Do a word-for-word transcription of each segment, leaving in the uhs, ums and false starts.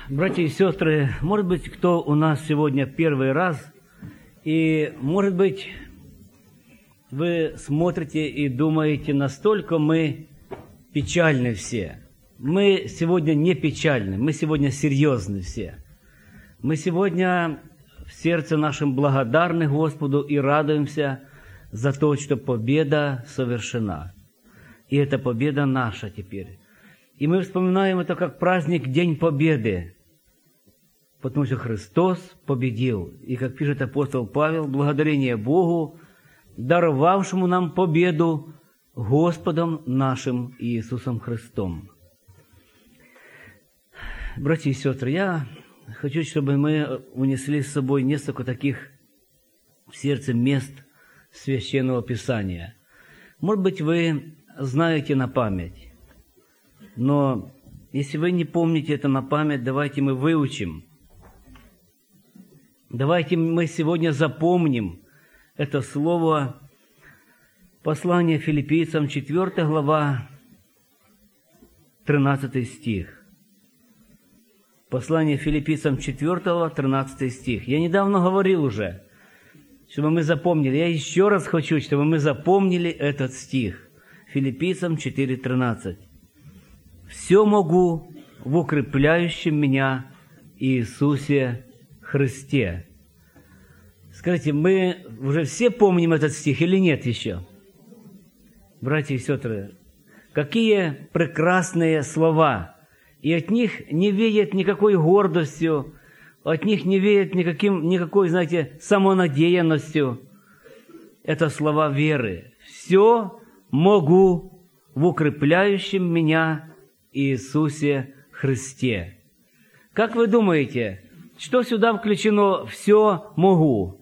Братья и сестры, может быть, кто у нас сегодня первый раз, и, может быть, вы смотрите и думаете, настолько мы печальны все. Мы сегодня не печальны, мы сегодня серьезны все. Мы сегодня в сердце нашем благодарны Господу и радуемся за то, что победа совершена. И эта победа наша теперь. И мы вспоминаем это как праздник День Победы, потому что Христос победил. И, как пишет апостол Павел, благодарение Богу, даровавшему нам победу Господом нашим Иисусом Христом. Братья и сестры, я хочу, чтобы мы унесли с собой несколько таких в сердце мест Священного Писания. Может быть, вы знаете на память, но если вы не помните это на память, давайте мы выучим. Давайте мы сегодня запомним это слово. Послание Филиппийцам, четвёртая глава, тринадцатый стих. Послание Филиппийцам, четвёртая глава, тринадцатый стих. Я недавно говорил уже, чтобы мы запомнили. Я еще раз хочу, чтобы мы запомнили этот стих. Филиппийцам четыре тринадцать. «Все могу в укрепляющем меня Иисусе Христе». Скажите, мы уже все помним этот стих или нет еще? Братья и сестры, какие прекрасные слова! И от них не веет никакой гордостью, от них не веет никаким, никакой, знаете, самонадеянностью. Это слова веры. «Все могу в укрепляющем меня Иисусе Христе». Как вы думаете, что сюда включено «все могу»?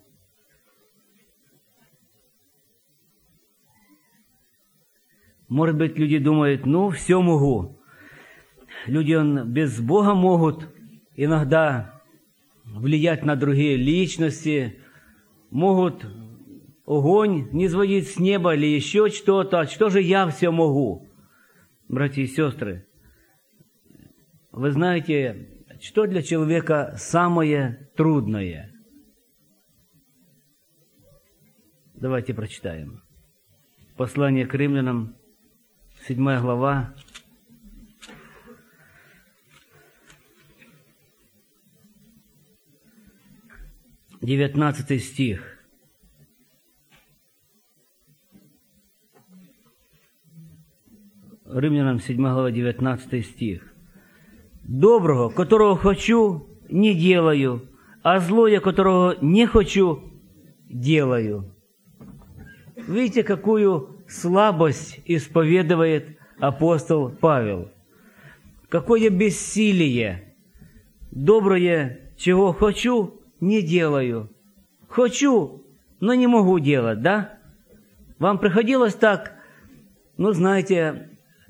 Может быть, люди думают, ну, все могу. Люди он, без Бога могут иногда влиять на другие личности, могут огонь низводить с неба или еще что-то. Что же я все могу? Братья и сестры, вы знаете, что для человека самое трудное? Давайте прочитаем. Послание к римлянам, седьмая глава, девятнадцатый стих. Римлянам седьмая глава, девятнадцатый стих. «Доброго, которого хочу, не делаю, а злое, которого не хочу, делаю». Видите, какую слабость исповедует апостол Павел? Какое бессилие! Доброе, чего хочу, не делаю. Хочу, но не могу делать, да? Вам приходилось так, ну, знаете,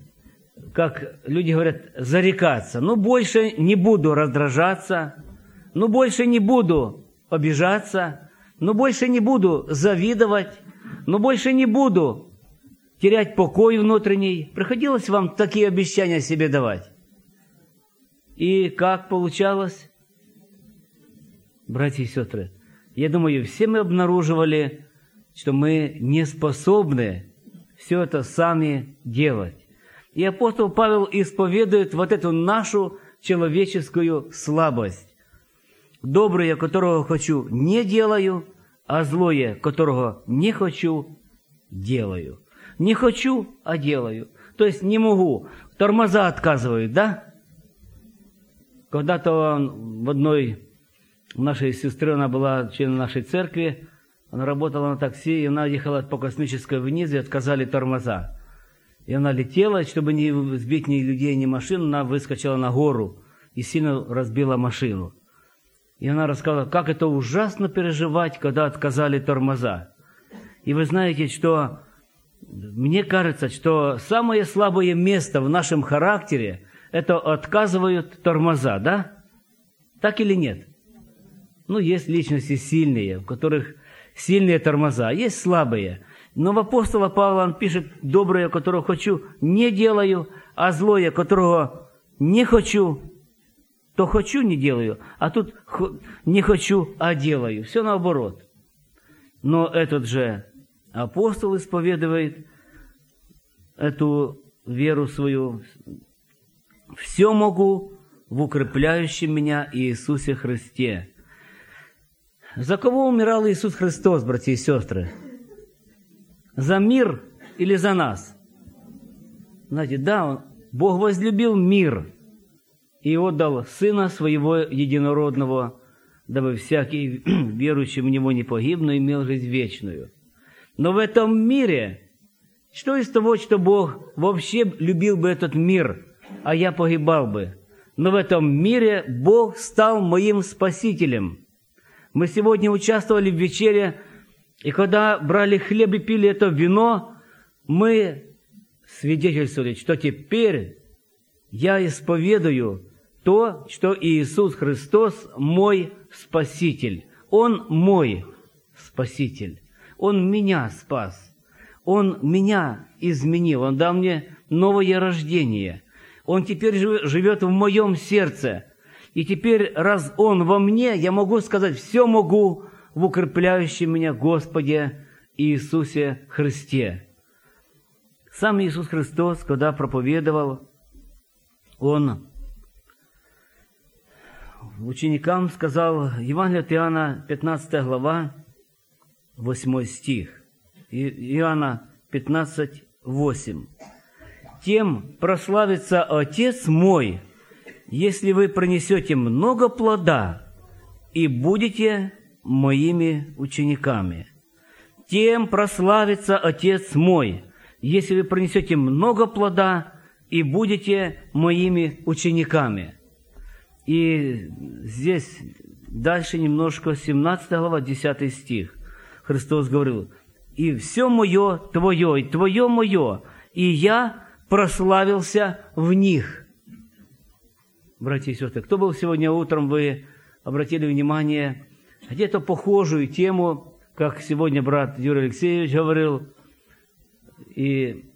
как люди говорят, зарекаться. Ну, больше не буду раздражаться, ну, больше не буду обижаться, ну, больше не буду завидовать, ну, больше не буду терять покой внутренний. Приходилось вам такие обещания себе давать? И как получалось? Братья и сестры, я думаю, все мы обнаруживали, что мы не способны все это сами делать. И апостол Павел исповедует вот эту нашу человеческую слабость. Доброе, которого хочу, не делаю, а злое, которого не хочу, делаю. Не хочу, а делаю. То есть не могу. Тормоза отказывают, да? Когда-то в одной нашей сестры, она была членом нашей церкви, она работала на такси, и она ехала по Космической вниз, и отказали тормоза. И она летела, чтобы не сбить ни людей, ни машин, она выскочила на гору и сильно разбила машину. И она рассказала, как это ужасно переживать, когда отказали тормоза. И вы знаете, что мне кажется, что самое слабое место в нашем характере – это отказывают тормоза, да? Так или нет? Ну, есть личности сильные, у которых сильные тормоза, есть слабые. Но в апостола Павла он пишет, доброе, которого хочу, не делаю, а злое, которого не хочу, То хочу, не делаю, а тут не хочу, а делаю. Все наоборот. Но этот же апостол исповедует эту веру свою. «Все могу в укрепляющем меня Иисусе Христе». За кого умирал Иисус Христос, братья и сестры? За мир или за нас? Знаете, да, он, Бог возлюбил мир и отдал Сына Своего Единородного, дабы всякий верующий в Него не погиб, но имел жизнь вечную. Но в этом мире, что из того, что Бог вообще любил бы этот мир, а я погибал бы? Но в этом мире Бог стал моим Спасителем. Мы сегодня участвовали в вечере, и когда брали хлеб и пили это вино, мы свидетельствовали, что теперь я исповедую то, что Иисус Христос мой Спаситель. Он мой Спаситель. Он меня спас. Он меня изменил. Он дал мне новое рождение. Он теперь живет в моем сердце. И теперь, раз Он во мне, я могу сказать, все могу в укрепляющем меня Господе Иисусе Христе. Сам Иисус Христос, когда проповедовал, Он ученикам сказал, Евангелие от Иоанна, пятнадцатая глава, восьмой стих. Иоанна пятнадцать, восемь. «Тем прославится Отец мой, если вы принесете много плода и будете моими учениками. Тем прославится Отец мой, если вы принесете много плода и будете моими учениками». И здесь дальше немножко, семнадцатая глава, десятый стих. Христос говорил, «И все мое твое, и твое мое, и я прославился в них». Братья и сестры, кто был сегодня утром, вы обратили внимание, где-то похожую тему, как сегодня брат Юрий Алексеевич говорил, и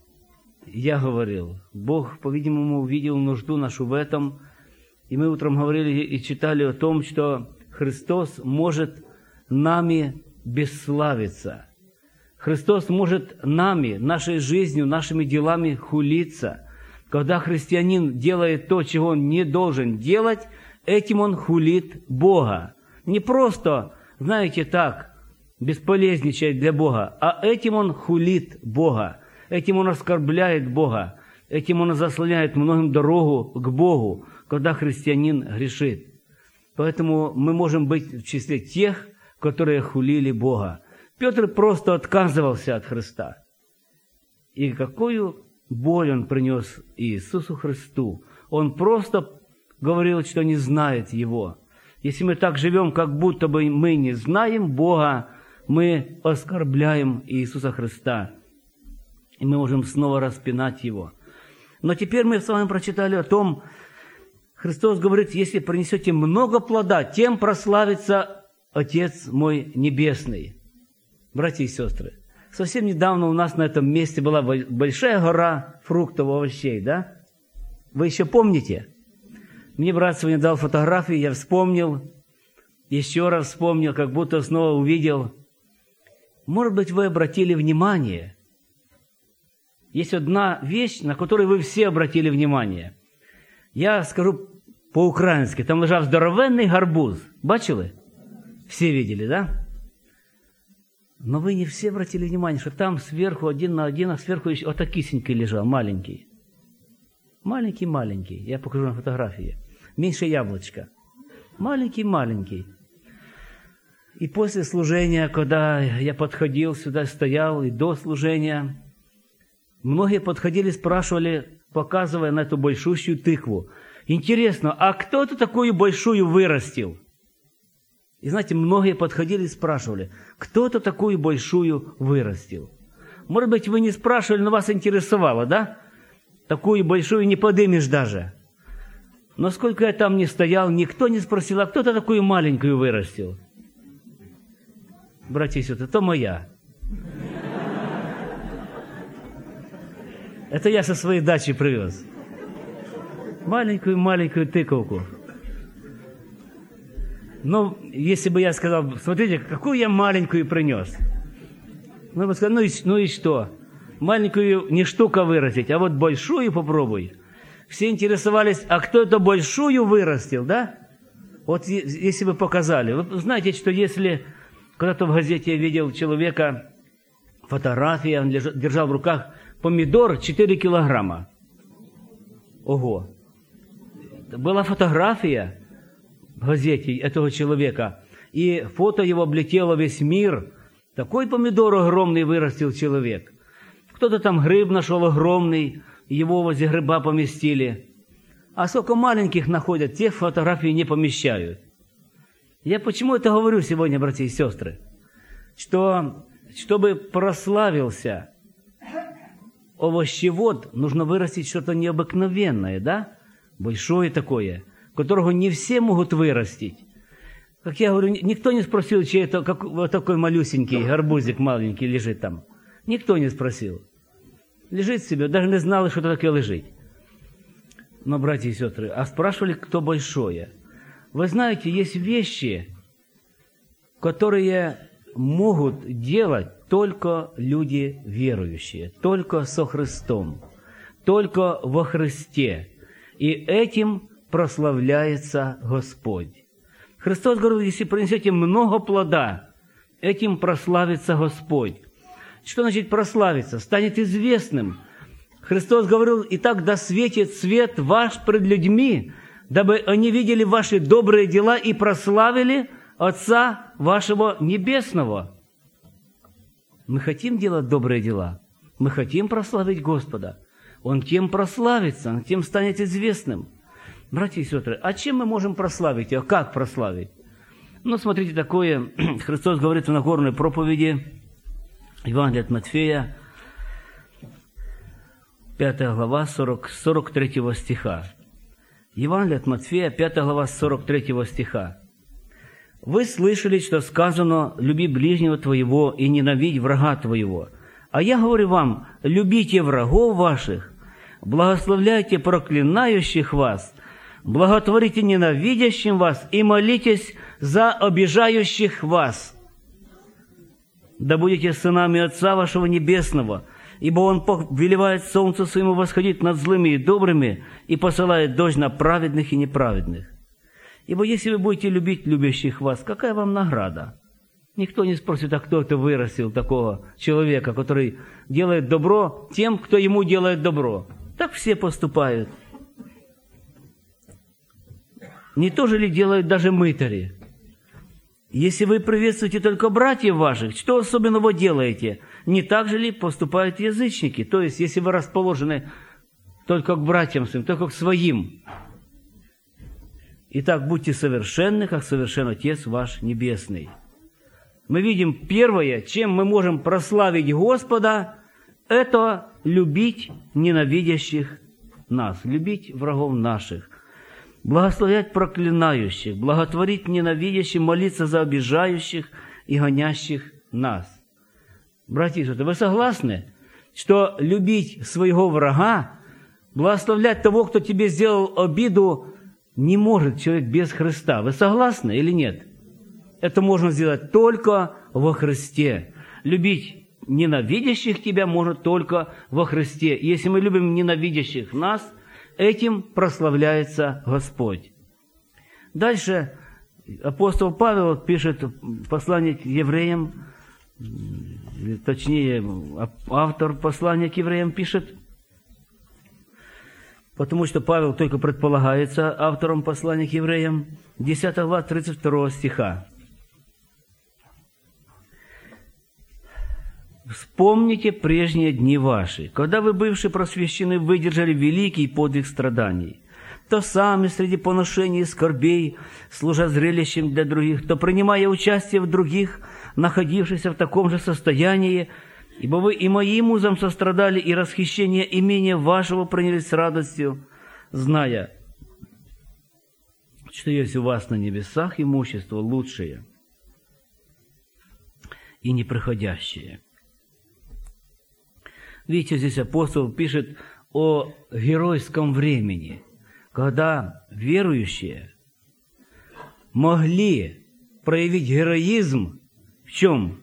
я говорил. Бог, по-видимому, увидел нужду нашу в этом, и мы утром говорили и читали о том, что Христос может нами бесславиться. Христос может нами, нашей жизнью, нашими делами хулиться. Когда христианин делает то, чего он не должен делать, этим он хулит Бога. Не просто, знаете, так, бесполезничает для Бога, а этим он хулит Бога. Этим он оскорбляет Бога. Этим он заслоняет многим дорогу к Богу, когда христианин грешит. Поэтому мы можем быть в числе тех, которые хулили Бога. Петр просто отказывался от Христа. И какую боль он принес Иисусу Христу. Он просто говорил, что не знает Его. Если мы так живем, как будто бы мы не знаем Бога, мы оскорбляем Иисуса Христа. И мы можем снова распинать Его. Но теперь мы с вами прочитали о том, Христос говорит, если принесете много плода, тем прославится Отец мой Небесный. Братья и сестры, совсем недавно у нас на этом месте была большая гора фруктов, овощей, да? Вы еще помните? Мне брат сегодня дал фотографии, я вспомнил, еще раз вспомнил, как будто снова увидел. Может быть, вы обратили внимание. Есть одна вещь, на которую вы все обратили внимание. Я скажу по-украински. Там лежав здоровенний гарбуз. Бачили? Все видели, да? Но вы не все обратили внимание, что там сверху один на один, а сверху еще вот такисенький лежал, маленький. Маленький-маленький. Я покажу на фотографии. Меньше яблочка. Маленький-маленький. И после служения, когда я подходил сюда, стоял, и до служения, многие подходили, спрашивали, показывая на эту большущую тыкву. Интересно, а кто это такую большую вырастил? И знаете, многие подходили и спрашивали, кто это такую большую вырастил? Может быть, вы не спрашивали, но вас интересовало, да? Такую большую не подымешь даже. Но сколько я там не стоял, никто не спросил, а кто-то такую маленькую вырастил? Братья и сестры, это моя. Это я со своей дачи привез. Маленькую-маленькую тыковку. Ну, если бы я сказал, смотрите, какую я маленькую принес. Ну, бы сказали, ну и, ну и что? Маленькую не штука вырастить, а вот большую попробуй. Все интересовались, а кто это большую вырастил, да? Вот если бы показали. Вы знаете, что если когда-то в газете я видел человека, фотография, он держал в руках помидор четыре килограмма. Ого! Была фотография в газете этого человека, и фото его облетело весь мир. Такой помидор огромный вырастил человек. Кто-то там гриб нашел огромный, его возле гриба поместили. А сколько маленьких находят, тех фотографии не помещают. Я почему это говорю сегодня, братья и сестры? Что, чтобы прославился овощевод, нужно вырастить что-то необыкновенное, да? Большое такое, которого не все могут вырастить. Как я говорю, никто не спросил, чей это как, вот такой малюсенький арбузик маленький лежит там. Никто не спросил. Лежит себе, даже не знали, что это такое лежит. Но, братья и сестры, а спрашивали, кто большое. Вы знаете, есть вещи, которые могут делать только люди верующие, только со Христом, только во Христе. И этим прославляется Господь. Христос говорит, если принесете много плода, этим прославится Господь. Что значит прославиться? Станет известным. Христос говорил, «Итак, да светит свет ваш пред людьми, дабы они видели ваши добрые дела и прославили Отца вашего Небесного». Мы хотим делать добрые дела. Мы хотим прославить Господа. Он тем прославится, он тем станет известным. Братья и сестры, а чем мы можем прославить его? Как прославить? Ну, смотрите, такое Христос говорит в Нагорной проповеди, Евангелие от Матфея, пятая глава, сорок, сорок третьего стиха. Евангелие от Матфея, пятая глава, сорок третьего стиха. «Вы слышали, что сказано, люби ближнего твоего и ненавидь врага твоего. А я говорю вам, любите врагов ваших, благословляйте проклинающих вас, благотворите ненавидящим вас и молитесь за обижающих вас. Да будете сынами Отца вашего Небесного, ибо Он повелевает солнцу своему восходить над злыми и добрыми и посылает дождь на праведных и неправедных. Ибо если вы будете любить любящих вас, какая вам награда? Никто не спросит, а кто это вырастил такого человека, который делает добро тем, кто ему делает добро. Так все поступают. Не то же ли делают даже мытари? Если вы приветствуете только братьев ваших, что особенного делаете? Не так же ли поступают язычники? То есть, если вы расположены только к братьям своим, только к своим. Итак, будьте совершенны, как совершен Отец ваш Небесный. Мы видим, первое, чем мы можем прославить Господа, это любить ненавидящих нас, любить врагов наших, благословлять проклинающих, благотворить ненавидящим, молиться за обижающих и гонящих нас. Братья и сестры, вы согласны, что любить своего врага, благословлять того, кто тебе сделал обиду, не может человек без Христа? Вы согласны или нет? Это можно сделать только во Христе. Любить ненавидящих тебя может только во Христе. Если мы любим ненавидящих нас, этим прославляется Господь. Дальше апостол Павел пишет в послании к евреям, точнее, автор послания к евреям пишет, потому что Павел только предполагается автором послания к евреям, десятая глава, тридцать второго стиха. «Вспомните прежние дни ваши, когда вы, бывшие просвещены, выдержали великий подвиг страданий, то сами среди поношений и скорбей, служа зрелищем для других, то принимая участие в других, находившихся в таком же состоянии, ибо вы и моим музам сострадали, и расхищение имения вашего приняли с радостью, зная, что есть у вас на небесах имущество лучшее и неприходящее». Видите, здесь апостол пишет о геройском времени, когда верующие могли проявить героизм в чем?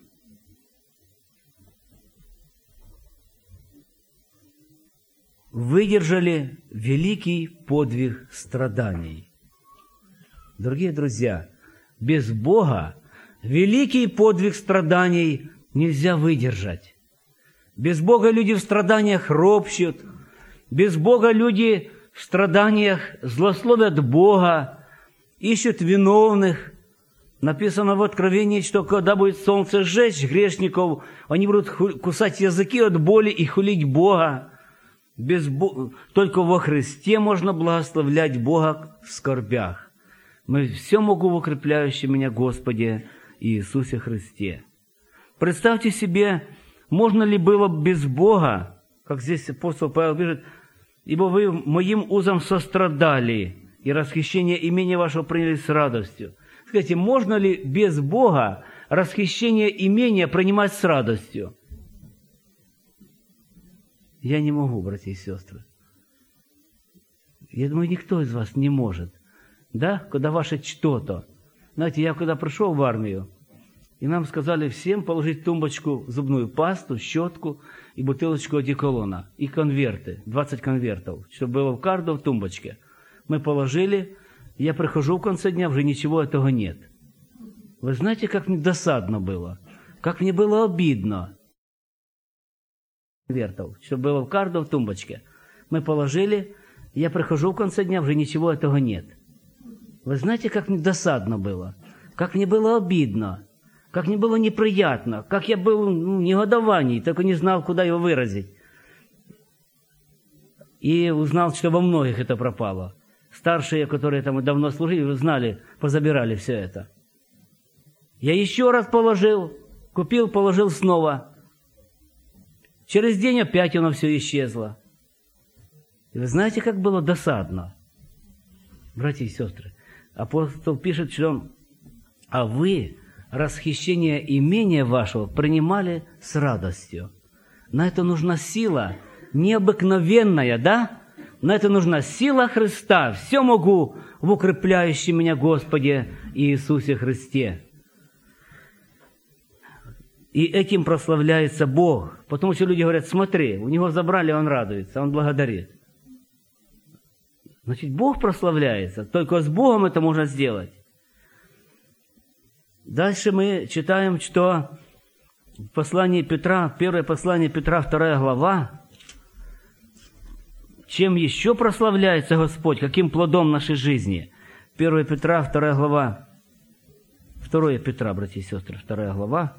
Выдержали великий подвиг страданий. Дорогие друзья, без Бога великий подвиг страданий нельзя выдержать. Без Бога люди в страданиях ропщут, без Бога люди в страданиях злословят Бога, ищут виновных. Написано в Откровении, что когда будет солнце сжечь грешников, они будут кусать языки от боли и хулить Бога. Без Бога. Только во Христе можно благословлять Бога в скорбях. Мы все могу в укрепляющем меня Господе Иисусе Христе. Представьте себе, можно ли было без Бога, как здесь апостол Павел пишет, «Ибо вы моим узом сострадали, и расхищение имения вашего приняли с радостью». Скажите, можно ли без Бога расхищение имения принимать с радостью? Я не могу, братья и сестры. Я думаю, никто из вас не может. Да, когда ваше что-то. Знаете, я когда пришел в армию, и нам сказали всем положить в тумбочку зубную пасту, щетку и бутылочку одеколона, и конверты, двадцать конвертов, чтобы было в каждом в тумбочке. Мы положили, я прихожу в конце дня, уже ничего этого нет. Вы знаете, как мне досадно было, как мне было обидно. Конвертов, чтобы было в каждом в тумбочке. Мы положили, я прихожу в конце дня, уже ничего этого нет. Вы знаете, как мне досадно было, как мне было обидно, как мне было неприятно, как я был ну, в негодовании, только не знал, куда его выразить. И узнал, что во многих это пропало. Старшие, которые там давно служили, знали, позабирали все это. Я еще раз положил, купил, положил снова. Через день опять оно все исчезло. И вы знаете, как было досадно? Братья и сестры, апостол пишет, что «А вы расхищение имения вашего принимали с радостью». На это нужна сила необыкновенная, да? На это нужна сила Христа. Все могу в укрепляющем меня Господе Иисусе Христе. И этим прославляется Бог. Потому что люди говорят, смотри, у него забрали, он радуется, он благодарит. Значит, Бог прославляется. Только с Богом это можно сделать. Дальше мы читаем, что в послании Петра, первое послание Петра, вторая глава, чем еще прославляется Господь, каким плодом нашей жизни. первое Петра, вторая глава, второе Петра, братья и сестры, вторая глава.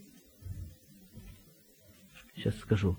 Сейчас скажу.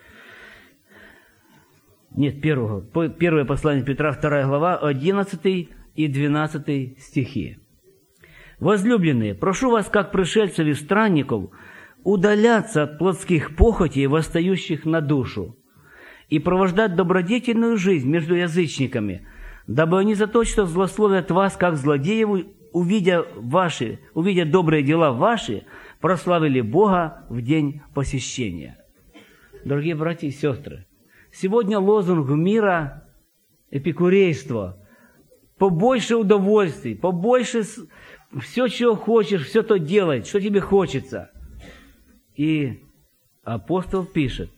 Нет, первого. Первое послание Петра, вторая глава, одиннадцатый и двенадцатый стихи. «Возлюбленные, прошу вас, как пришельцев и странников, удаляться от плотских похотей, восстающих на душу, и провождать добродетельную жизнь между язычниками, дабы они за то, что злословят вас, как злодеев, увидя ваши, увидя добрые дела ваши, прославили Бога в день посещения». Дорогие братья и сестры, сегодня лозунг мира – эпикурейство. Побольше удовольствий, побольше все, чего хочешь, все то делать, что тебе хочется. И апостол пишет: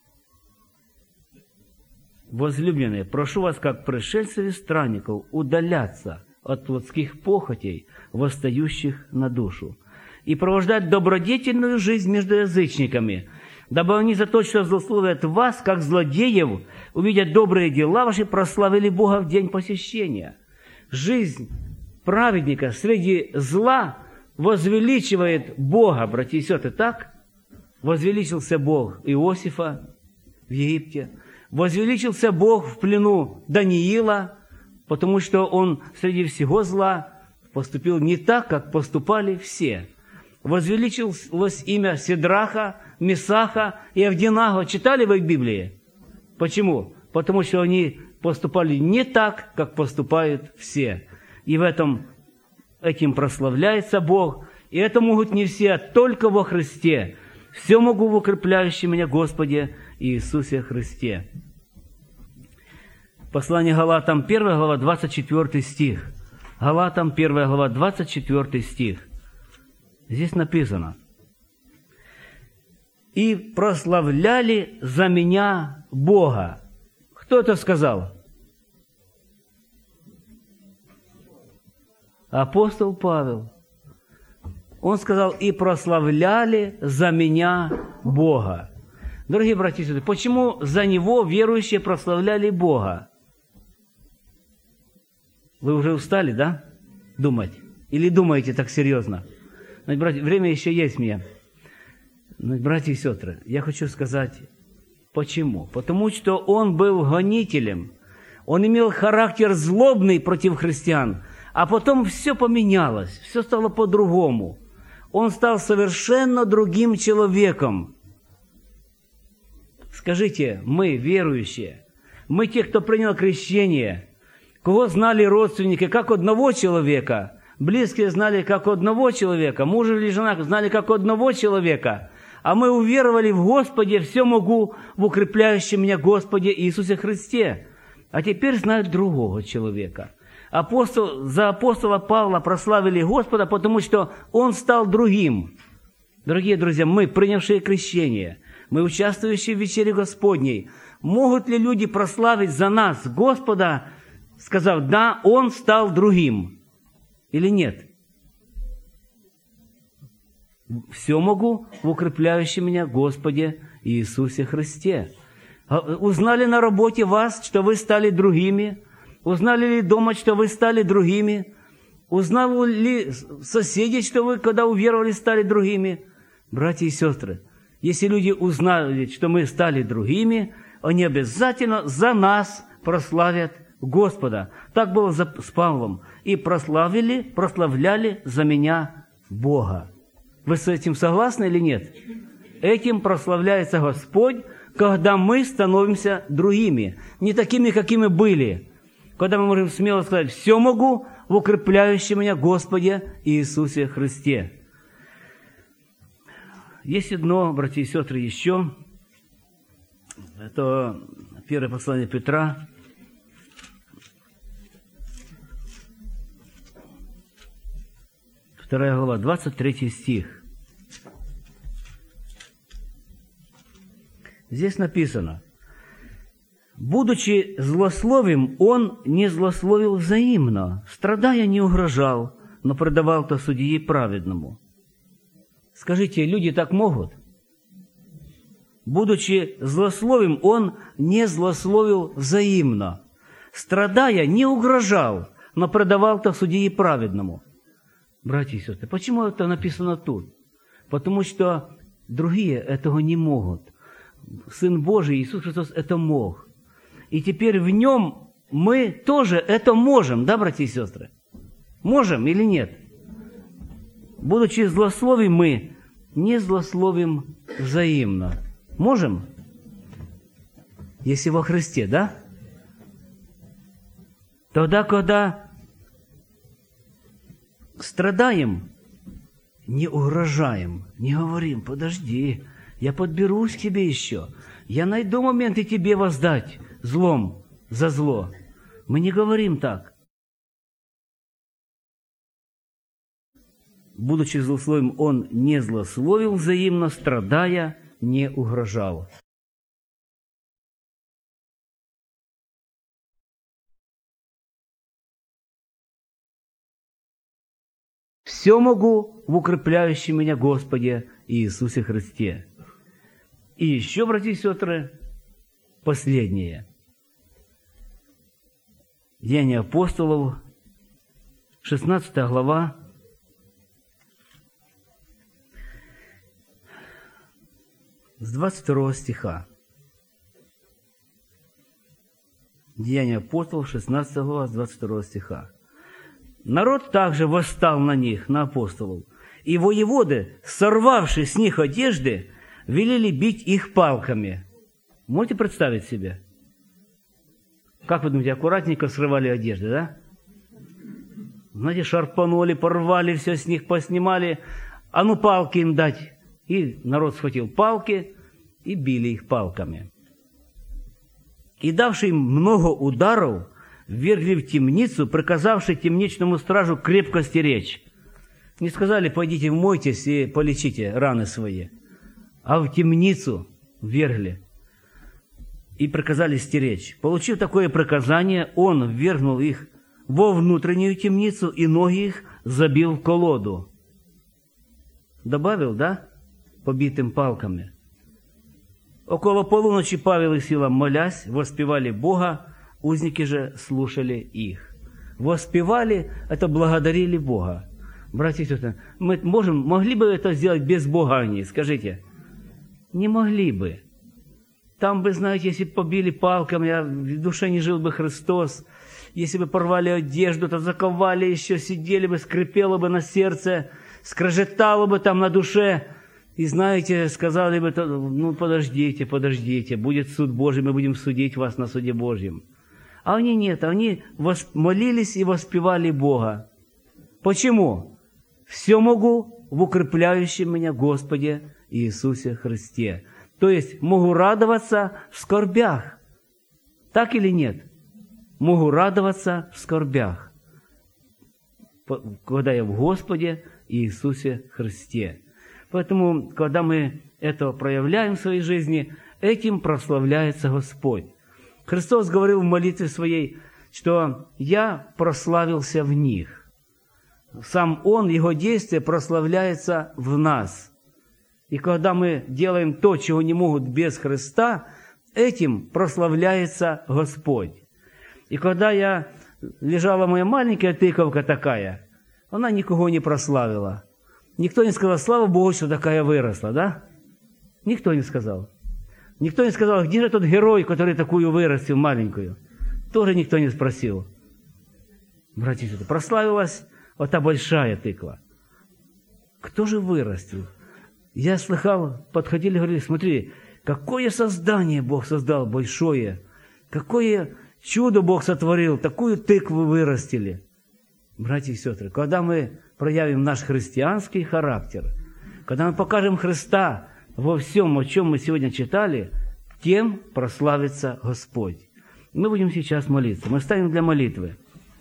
«Возлюбленные, прошу вас, как пришельцев и странников, удаляться от плотских похотей, восстающих на душу, и провождать добродетельную жизнь между язычниками, дабы они за то, что злословят вас, как злодеев, увидя добрые дела ваши, прославили Бога в день посещения». Жизнь праведника среди зла возвеличивает Бога, братья и сестры, так? Возвеличился Бог Иосифа в Египте, возвеличился Бог в плену Даниила, потому что он среди всего зла поступил не так, как поступали все. Возвеличилось имя Сидраха, Месаха и Авденаго. Читали вы в Библии? Почему? Потому что они поступали не так, как поступают все. И в этом этим прославляется Бог. И это могут не все, а только во Христе. Все могу в укрепляющем меня Господе Иисусе Христе. Послание Галатам, первая глава, двадцать четвёртый стих. Галатам первая глава, двадцать четвёртый стих. Здесь написано: «И прославляли за меня Бога». Кто это сказал? Апостол Павел. Он сказал: «И прославляли за меня Бога». Дорогие братья и сестры, почему за Него верующие прославляли Бога? Вы уже устали, да, думать? Или думаете так серьезно? Но, братья, время еще есть мне. Но, братья и сестры, я хочу сказать, почему. Потому что он был гонителем. Он имел характер злобный против христиан. А потом все поменялось, все стало по-другому. Он стал совершенно другим человеком. Скажите, мы, верующие, мы те, кто принял крещение, кого знали родственники, как одного человека, близкие знали, как одного человека, муж или жена знали, как одного человека, а мы уверовали в Господе, все могу в укрепляющем меня Господе Иисусе Христе, а теперь знают другого человека. Апостол, за апостола Павла прославили Господа, потому что он стал другим. Дорогие друзья, мы, принявшие крещение, мы, участвующие в вечере Господней, могут ли люди прославить за нас Господа, сказав: да, он стал другим, или нет? Все могу в укрепляющем меня Господе Иисусе Христе. Узнали на работе вас, что вы стали другими? Узнали ли дома, что вы стали другими? Узнали ли соседи, что вы, когда уверовали, стали другими? Братья и сестры, если люди узнали, что мы стали другими, они обязательно за нас прославят Господа. Так было с Павлом. И прославили, прославляли за меня Бога. Вы с этим согласны или нет? Этим прославляется Господь, когда мы становимся другими, не такими, какими были. Когда мы можем смело сказать: «Все могу в укрепляющем меня Господе Иисусе Христе». Есть одно, братья и сестры, еще. Это первое послание Петра. Вторая глава, двадцать третий стих. Здесь написано: «Будучи злословим, он не злословил взаимно, страдая не угрожал, но предавал-то судьи праведному». Скажите, люди так могут? Будучи злословим, он не злословил взаимно, страдая не угрожал, но предавал-то судьи праведному. Братья и сестры, почему это написано тут? Потому что другие этого не могут. Сын Божий, Иисус Христос, это мог. И теперь в нем мы тоже это можем, да, братья и сестры? Можем или нет? Будучи злословим, мы не злословим взаимно. Можем? Если во Христе, да? Тогда, когда страдаем, не угрожаем, не говорим: подожди, я подберусь к тебе еще, я найду момент и тебе воздать злом за зло. Мы не говорим так. Будучи злословим, он не злословил взаимно, страдая, не угрожал. Все могу в укрепляющем меня Господе Иисусе Христе. И еще, братья и сестры, последнее. Деяния апостолов, шестнадцатая глава, с двадцать второго стиха. Деяния апостолов, шестнадцатая глава, с двадцать второго стиха. Народ также восстал на них, на апостолов, и воеводы, сорвавши с них одежды, велели бить их палками. Можете представить себе? Как вы думаете, аккуратненько срывали одежды, да? Знаете, шарпанули, порвали, все с них поснимали, а ну палки им дать. И народ схватил палки и били их палками. И давши им много ударов, ввергли в темницу, приказавши темничному стражу крепко стеречь. Не сказали, пойдите вмойтесь и полечите раны свои, а в темницу ввергли и приказали стеречь. Получив такое приказание, он ввергнул их во внутреннюю темницу и ноги их забил в колоду. Добавил, да? Побитым палками. Около полуночи Павел и Сила, молясь, воспевали Бога, узники же слушали их. Воспевали – это благодарили Бога. Братья и сестры, мы можем, могли бы это сделать без Бога? Скажите. Не могли бы. Там бы, знаете, если бы побили палками, а в душе не жил бы Христос, если бы порвали одежду, то заковали еще, сидели бы, скрипело бы на сердце, скрежетало бы там на душе. И знаете, сказали бы, ну подождите, подождите, будет суд Божий, мы будем судить вас на суде Божьем. А они нет, они молились и воспевали Бога. Почему? Все могу в укрепляющем меня Господе Иисусе Христе. То есть могу радоваться в скорбях. Так или нет? Могу радоваться в скорбях, когда я в Господе Иисусе Христе. Поэтому, когда мы это проявляем в своей жизни, этим прославляется Господь. Христос говорил в молитве своей, что «Я прославился в них». Сам Он, Его действие прославляется в нас. И когда мы делаем то, чего не могут без Христа, этим прославляется Господь. И когда я лежала моя маленькая тыковка такая, она никого не прославила. Никто не сказал, слава Богу, что такая выросла, да? Никто не сказал. Никто не сказал, где же тот герой, который такую вырастил, маленькую? Тоже никто не спросил. Братья и сестры, прославилась вот та большая тыква. Кто же вырастил? Я слыхал, подходили и говорили, смотри, какое создание Бог создал большое, какое чудо Бог сотворил, такую тыкву вырастили. Братья и сестры, когда мы проявим наш христианский характер, когда мы покажем Христа во всем, о чем мы сегодня читали, тем прославится Господь. Мы будем сейчас молиться. Мы станем для молитвы.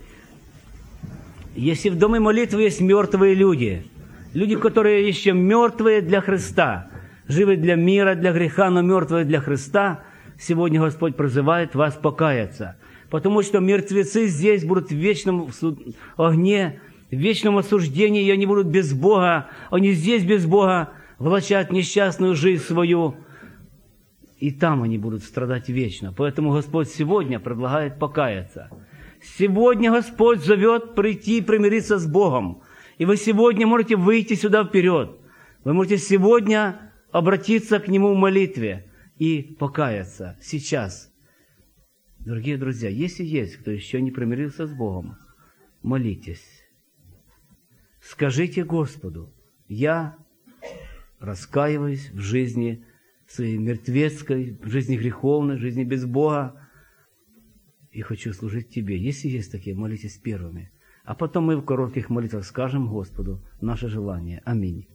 Если в доме молитвы есть мертвые люди, люди, которые еще мертвые для Христа, живы для мира, для греха, но мертвые для Христа, сегодня Господь призывает вас покаяться. Потому что мертвецы здесь будут в вечном огне, в вечном осуждении, и они будут без Бога, они здесь без Бога влачат несчастную жизнь свою, и там они будут страдать вечно. Поэтому Господь сегодня предлагает покаяться. Сегодня Господь зовет прийти и примириться с Богом. И вы сегодня можете выйти сюда вперед. Вы можете сегодня обратиться к Нему в молитве и покаяться сейчас. Дорогие друзья, если есть кто еще не примирился с Богом, молитесь. Скажите Господу, я раскаиваюсь в жизни своей мертвецкой, в жизни греховной, в жизни без Бога, и хочу служить Тебе. Если есть такие, молитесь первыми. А потом мы в коротких молитвах скажем Господу наше желание. Аминь.